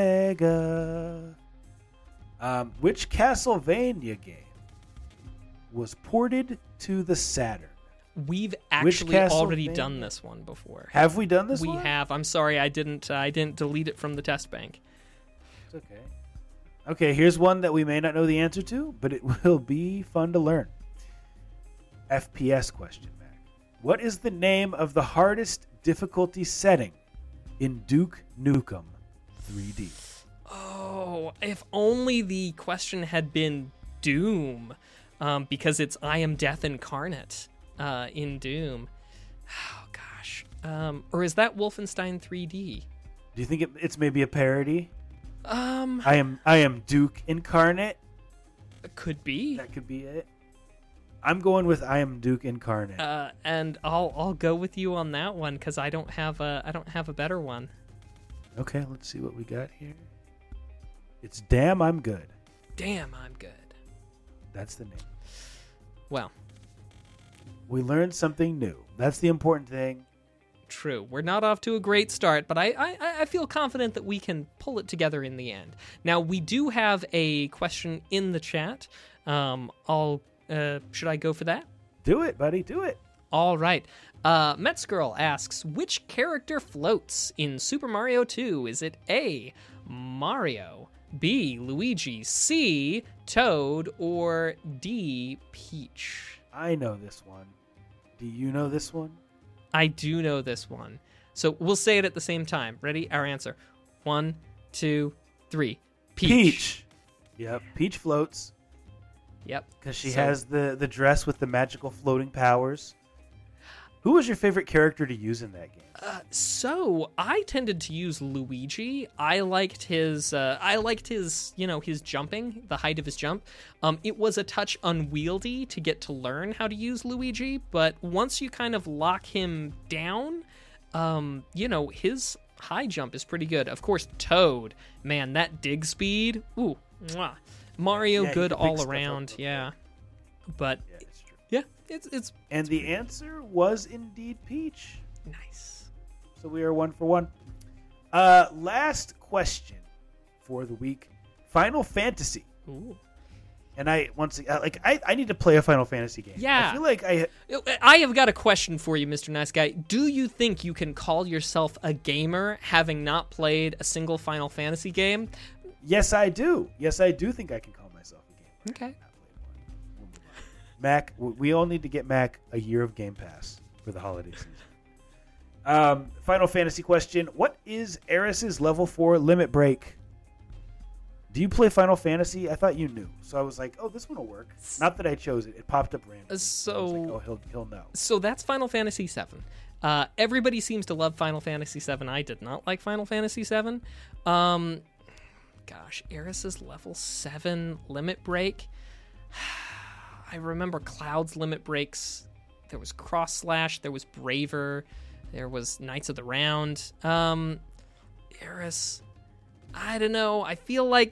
Sega. Um, which Castlevania game was ported to the Saturn? We've actually already Castlevania? done this one before. Have we done this we one? have. I'm sorry, I didn't. Uh, I didn't delete it from the test bank. It's okay. Okay, here's one that we may not know the answer to, but it will be fun to learn. F P S question, Mac. What is the name of the hardest difficulty setting in Duke Nukem three D? Oh, if only the question had been Doom, um, because it's I Am Death Incarnate uh, in Doom. Oh, gosh. Um, or is that Wolfenstein three D? Do you think it, it's maybe a parody? Um, I am I am Duke Incarnate. could be. That could be it. I'm going with I am Duke Incarnate. Uh, and I'll I'll go with you on that one because I don't have a I don't have a better one. Okay, let's see what we got here. It's Damn I'm Good. Damn, I'm good. That's the name. Well, We learned something new. That's the important thing. true. We're not off to a great start, but I, I, I feel confident that we can pull it together in the end. Now, we do have a question in the chat. Um, I'll uh, should I go for that? Do it, buddy. Do it. All right. Uh, Mets Girl asks, which character floats in Super Mario two? Is it A, Mario, B, Luigi, C, Toad, or D, Peach? I know this one. Do you know this one? I do know this one. So we'll say it at the same time. Ready? Our answer. One, two, three. Peach. Peach. Yep. Peach floats Yep. because she So- has the, the dress with the magical floating powers. Who was your favorite character to use in that game? Uh, so I tended to use Luigi. I liked his. Uh, I liked his. You know, his jumping, the height of his jump. Um, it was a touch unwieldy to get to learn how to use Luigi, but once you kind of lock him down, um, you know, his high jump is pretty good. Of course, Toad, man, that dig speed. Ooh, mwah. Mario, Yeah, you good can pick all stuff up around. real Yeah, but Yeah, it's true. yeah, it's it's And the answer was indeed Peach. nice. So we are one for one. Uh, last question for the week: Final Fantasy. Ooh. And I once again, like I, I need to play a Final Fantasy game. Yeah. I feel like I I have got a question for you, Mister Nice Guy. Do you think you can call yourself a gamer having not played a single Final Fantasy game? yes I do. Yes I do think I can call myself a gamer. Okay. Not played one. We'll move on. Mac, w- we all need to get Mac a year of Game Pass for the holiday season. Um, Final Fantasy question. What is Eris's level four limit break? Do you play Final Fantasy? I thought you knew. So I was like, oh, this one will work. Not that I chose it. It popped up randomly. So, I was like, oh, he'll, he'll know. So that's Final Fantasy seven. Uh, everybody seems to love Final Fantasy seven. I did not like Final Fantasy seven. Um, gosh, Eris's level seven limit break. I remember Cloud's limit breaks. There was Cross Slash. There was Braver. There was Knights of the Round. Um, Eris, I don't know. I feel like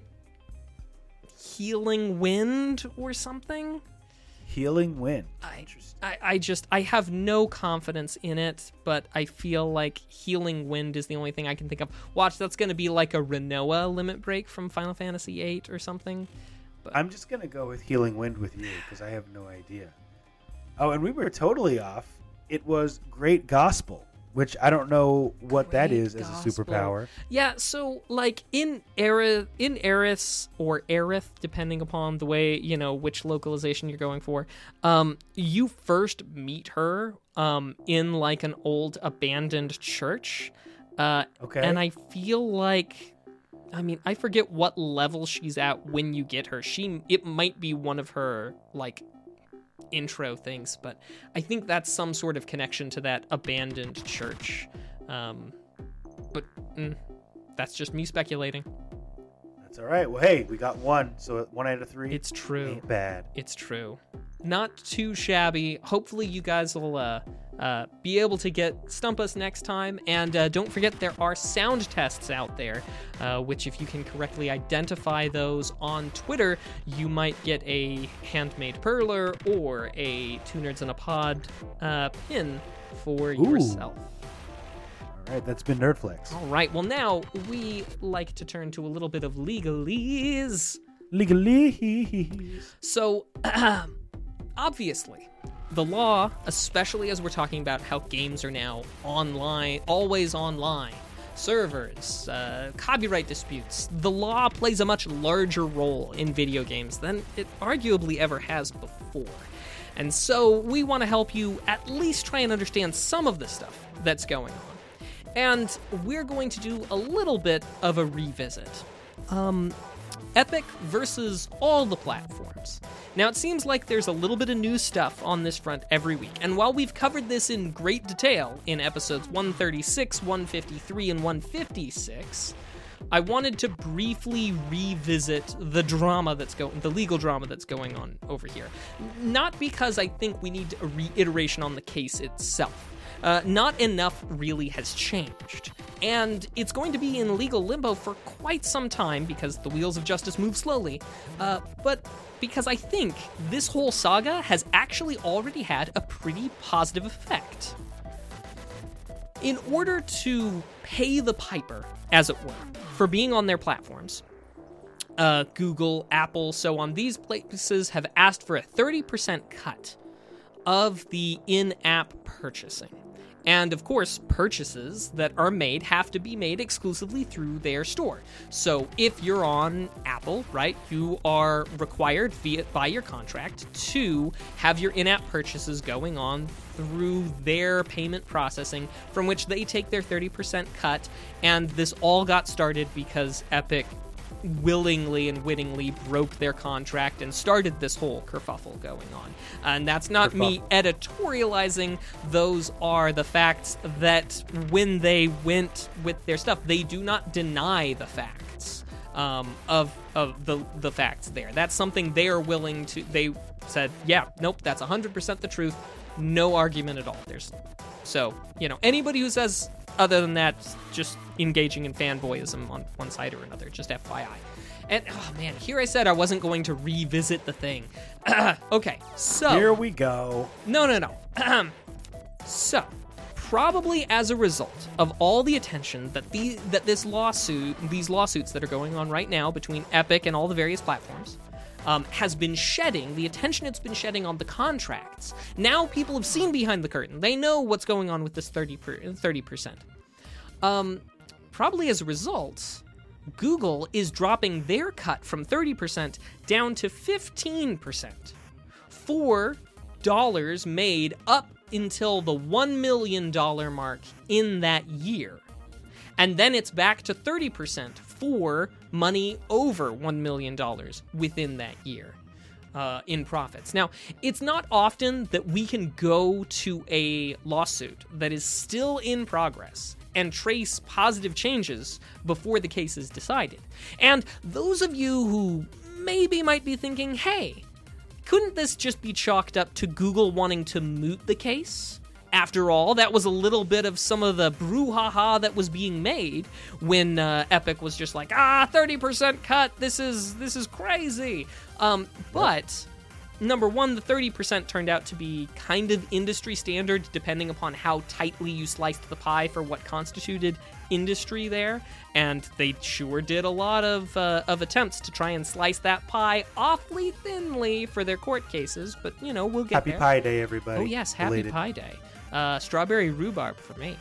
Healing Wind or something. Healing Wind. I, I, I just, I have no confidence in it, but I feel like Healing Wind is the only thing I can think of. Watch, that's going to be like a Renoa limit break from Final Fantasy eight or something. But I'm just going to go with Healing Wind with you because I have no idea. Oh, and we were totally off. It was Great Gospel, which I don't know what Great that is Gospel. as a superpower. Yeah, so like in Era, in Eris or Aerith, depending upon the way, you know, which localization you're going for, um, you first meet her um, in like an old abandoned church. Uh, Okay. And I feel like, I mean, I forget what level she's at when you get her. She, it might be one of her like intro things, but I think that's some sort of connection to that abandoned church. Um, but mm, that's just me speculating. That's all right. Well, hey, we got one, so one out of three. It's true. Ain't bad. It's true. Not too shabby. Hopefully you guys will uh, uh, be able to get Stump Us next time. And uh, don't forget there are sound tests out there, uh, which if you can correctly identify those on Twitter, you might get a handmade perler or a Two Nerds in a Pod uh, pin for Ooh. yourself. All right, that's been Nerdflex. All right, well now we like to turn to a little bit of legalese. Legalese. So, obviously, the law, especially as we're talking about how games are now online, always online, servers, uh, copyright disputes, the law plays a much larger role in video games than it arguably ever has before. And so we want to help you at least try and understand some of the stuff that's going on. And we're going to do a little bit of a revisit. Um... Epic versus all the platforms. Now, it seems like there's a little bit of new stuff on this front every week, and while we've covered this in great detail in episodes one thirty-six, one fifty-three, and one fifty-six, I wanted to briefly revisit the drama that's going, the legal drama that's going on over here. Not because I think we need a reiteration on the case itself. Uh, not enough really has changed. And it's going to be in legal limbo for quite some time because the wheels of justice move slowly. Uh, but because I think this whole saga has actually already had a pretty positive effect. In order to pay the piper, as it were, for being on their platforms, uh, Google, Apple, so on, these places have asked for a thirty percent cut of the in-app purchasing. And of course, purchases that are made have to be made exclusively through their store. So if you're on Apple, right, you are required via by your contract to have your in-app purchases going on through their payment processing, from which they take their thirty percent cut. And this all got started because Epic willingly and wittingly broke their contract and started this whole kerfuffle going on. And that's not me editorializing. Those are the facts that when they went with their stuff, they do not deny the facts um, of of the the facts there. That's something they are willing to. They said, yeah, nope, that's one hundred percent the truth. No argument at all. There's so, you know, anybody who says other than that, just engaging in fanboyism on one side or another, just F Y I. And, oh man, here I said I wasn't going to revisit the thing. Okay, so... Here we go. No, no, no. So, probably as a result of all the attention that the that this lawsuit, these lawsuits that are going on right now between Epic and all the various platforms, Um, has been shedding, the attention it's been shedding on the contracts. Now people have seen behind the curtain. They know what's going on with this thirty percent. Um, probably as a result, Google is dropping their cut from thirty percent down to fifteen percent for dollars made up until the one million dollars mark in that year. And then it's back to thirty percent for money over one million dollars within that year uh, in profits. Now, it's not often that we can go to a lawsuit that is still in progress and trace positive changes before the case is decided. And those of you who maybe might be thinking, hey, couldn't this just be chalked up to Google wanting to moot the case? After all, that was a little bit of some of the brouhaha that was being made when uh, Epic was just like, ah, thirty percent cut, this is this is crazy. Um, but, number one, the thirty percent turned out to be kind of industry standard, depending upon how tightly you sliced the pie for what constituted industry there. And they sure did a lot of, uh, of attempts to try and slice that pie awfully thinly for their court cases. But, you know, we'll get Happy there. Pie Day, everybody. Oh, yes, Happy Belated. Pie Day. Uh, strawberry rhubarb for me.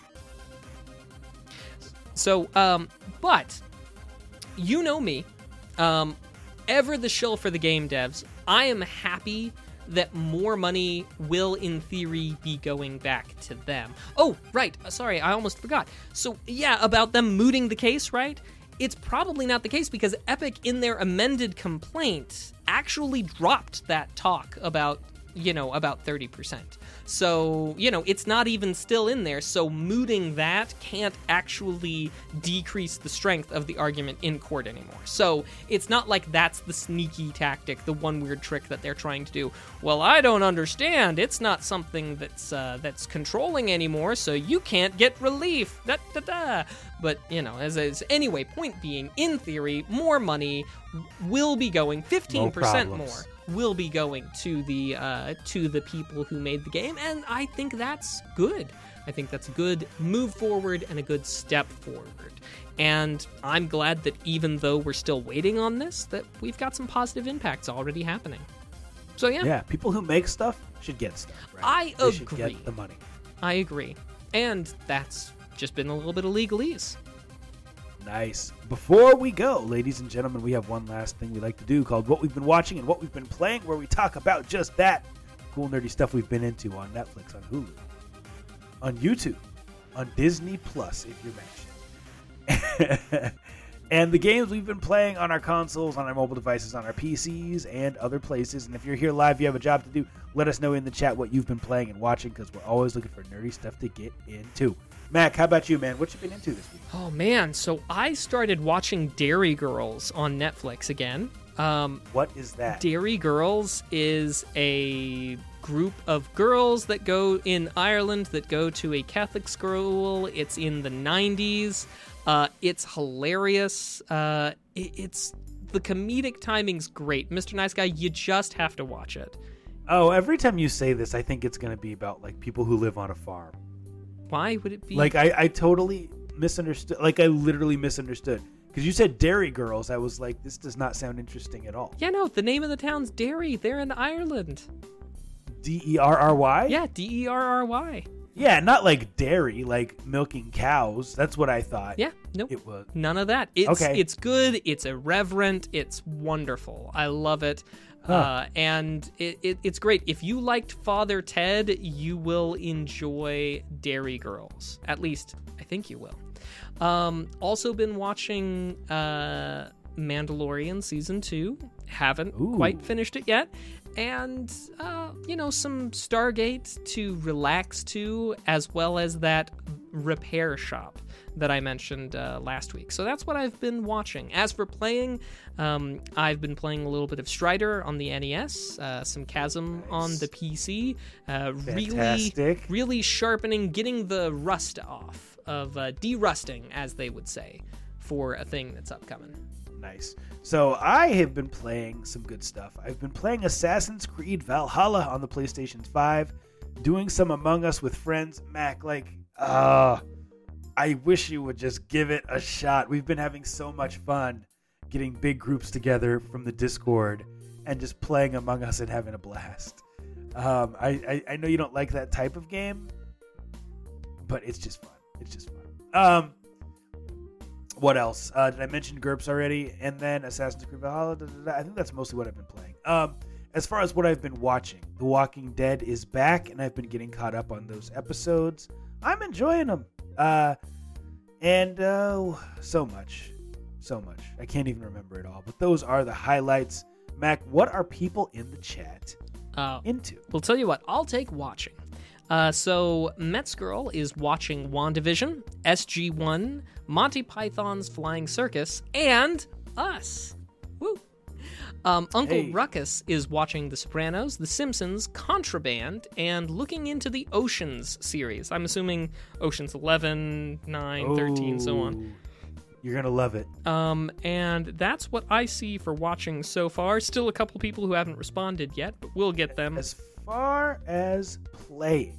So, um, but, you know me, um, ever the shill for the game devs, I am happy that more money will, in theory, be going back to them. Oh, right, sorry, I almost forgot. So, yeah, about them mooting the case, right? It's probably not the case because Epic, in their amended complaint, actually dropped that talk about, you know, about thirty percent. So, you know, it's not even still in there, so mooting that can't actually decrease the strength of the argument in court anymore. So, it's not like that's the sneaky tactic, the one weird trick that they're trying to do. Well, I don't understand. It's not something that's uh, that's controlling anymore, so you can't get relief. Da, da, da. But, you know, as is anyway, point being, in theory, more money will be going, fifteen percent No more problems. will be going to the uh, to the people who made the game, and I think that's good. I think that's a good move forward and a good step forward. And I'm glad that even though we're still waiting on this, that we've got some positive impacts already happening. So yeah, Yeah, people who make stuff should get stuff. Right? I they should agree. get the money. I agree. And that's just been a little bit of legalese. Nice. Before we go, ladies and gentlemen, we have one last thing we like to do called What We've Been Watching and What We've Been Playing, where we talk about just that cool, nerdy stuff we've been into on Netflix, on Hulu, on YouTube, on Disney Plus, if you're mentioned, and the games we've been playing on our consoles, on our mobile devices, on our P Cs, and other places. And if you're here live, you have a job to do, let us know in the chat what you've been playing and watching, because we're always looking for nerdy stuff to get into. Mac, how about you, man? What you been into this week? Oh man, so I started watching Dairy Girls on Netflix again. Um, What is that? Dairy Girls is a group of girls that go in Ireland that go to a Catholic school. It's in the nineties. Uh, it's hilarious. Uh, it, it's the comedic timing's great. Mister Nice Guy, you just have to watch it. Oh, every time you say this, I think it's going to be about like people who live on a farm. Why would it be? Like I, I totally misunderstood. Like I literally misunderstood because you said Dairy Girls. I was like, this does not sound interesting at all. Yeah, no, the name of the town's Derry. They're in Ireland. D E R R Y. Yeah, D E R R Y. Yeah, not like dairy, like milking cows. That's what I thought. Yeah, nope. It was. None of that. It's Okay. it's good. It's irreverent. It's wonderful. I love it. Huh. Uh, and it, it, it's great. If you liked Father Ted, you will enjoy Dairy Girls. At least, I think you will. Um, also been watching uh, Mandalorian Season two. Haven't Ooh. quite finished it yet. And, uh, you know, some Stargate to relax to, as well as that repair shop that I mentioned uh, last week. So that's what I've been watching. As for playing, um, I've been playing a little bit of Strider on the N E S, uh, some Chasm Nice. on the P C. Uh, really, Fantastic. really sharpening, getting the rust off of uh, de-rusting, as they would say, for a thing that's upcoming. Nice. So I have been playing some good stuff. I've been playing Assassin's Creed Valhalla on the PlayStation five, doing some Among Us with friends. Mac, like, uh, I wish you would just give it a shot. We've been having so much fun getting big groups together from the Discord and just playing Among Us and having a blast. Um, I, I, I know you don't like that type of game, but it's just fun. It's just fun. Um, What else? Uh, did I mention GURPS already? And then Assassin's Creed Valhalla. Da, da, da. I think that's mostly what I've been playing. Um, as far as what I've been watching, The Walking Dead is back, and I've been getting caught up on those episodes. I'm enjoying them. Uh, and uh, so much. So much. I can't even remember it all. But those are the highlights. Mac, what are people in the chat uh, into? We'll tell you what. I'll take watching. Uh, so, Mets Girl is watching WandaVision, S G one, Monty Python's Flying Circus, and us. Woo! Um, Uncle Hey. Ruckus is watching The Sopranos, The Simpsons, Contraband, and looking into the Oceans series. I'm assuming Oceans eleven, nine, thirteen, so on. Oh, You're going to love it. Um, and that's what I see for watching so far. Still a couple people who haven't responded yet, but we'll get them. As far as playing,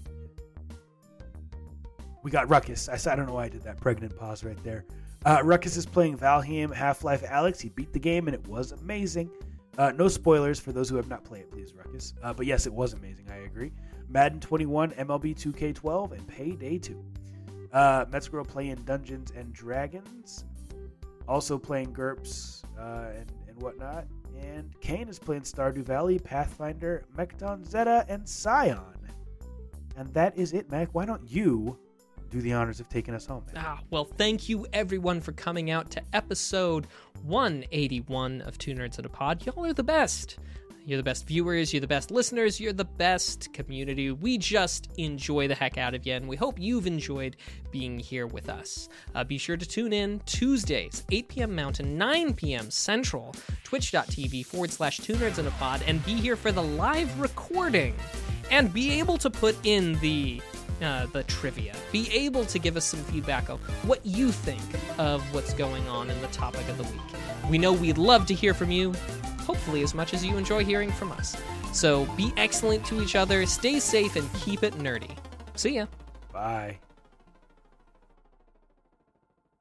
we got Ruckus. I, I don't know why I did that pregnant pause right there. Uh, Ruckus is playing Valheim Half-Life Alyx. He beat the game, and it was amazing. Uh, no spoilers for those who have not played it, please, Ruckus. Uh, but yes, it was amazing. I agree. Madden twenty-one, M L B two K twelve, and Payday two. Uh, Mets Girl playing Dungeons and Dragons. Also playing GURPS uh, and, and whatnot. And Kane is playing Stardew Valley, Pathfinder, Mechton Zeta, and Scion. And that is it, Mac. Why don't you do the honors of taking us home, man? Ah, well, thank you everyone for coming out to episode one eighty-one of Two Nerds in a Pod. Y'all are the best. You're the best viewers, you're the best listeners, you're the best community. We just enjoy the heck out of you, and we hope you've enjoyed being here with us. Uh, be sure to tune in Tuesdays, eight p.m. Mountain, nine p.m. Central, twitch.tv forward slash Two Nerds in a Pod, and be here for the live recording, and be able to put in the uh, the trivia. Be able to give us some feedback on what you think of what's going on in the topic of the week. We know we'd love to hear from you, hopefully as much as you enjoy hearing from us. So be excellent to each other, stay safe, and keep it nerdy. See ya. Bye.